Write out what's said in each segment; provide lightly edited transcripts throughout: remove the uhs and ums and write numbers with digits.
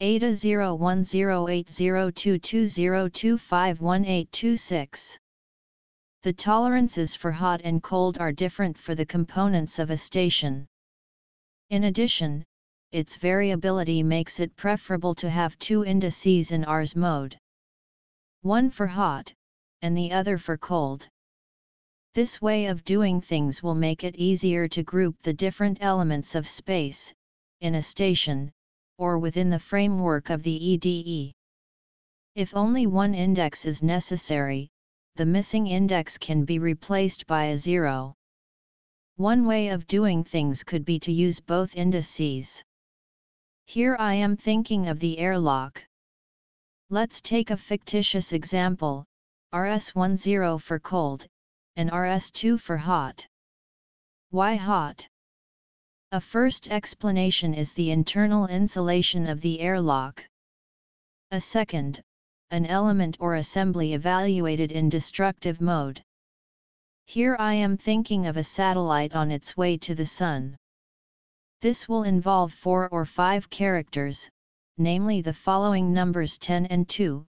ATA 01080220251826. The tolerances for hot and cold are different for the components of a station. In addition, its variability makes it preferable to have two indices in RS mode. One for hot, and the other for cold. This way of doing things will make it easier to group the different elements of space, in a station, or within the framework of the EDE. If only one index is necessary, the missing index can be replaced by a 0. One way of doing things could be to use both indices. Here I am thinking of the airlock. Let's take a fictitious example, RS10 for cold, and RS2 for hot. Why hot? A first explanation is the internal insulation of the airlock. A second, an element or assembly evaluated in destructive mode. Here I am thinking of a satellite on its way to the Sun. This will involve 4 or 5 characters, namely the following numbers 10 and 2,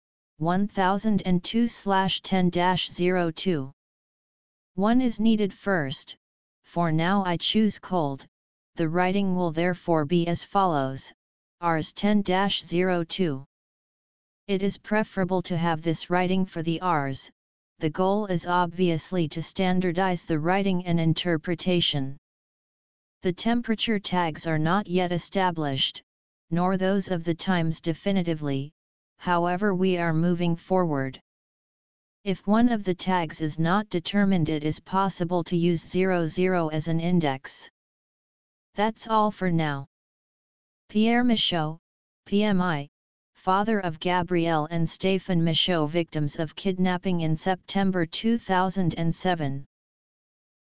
1002/10-02. One is needed first. For now I choose cold. The writing will therefore be as follows, Rs 10-02. It is preferable to have this writing for the Rs. The goal is obviously to standardize the writing and interpretation. The temperature tags are not yet established, nor those of the times definitively, however we are moving forward. If one of the tags is not determined, it is possible to use 00 as an index. That's all for now. Pierre Michaud, PMI, father of Gabrielle and Stéphane Michaud, victims of kidnapping in September 2007.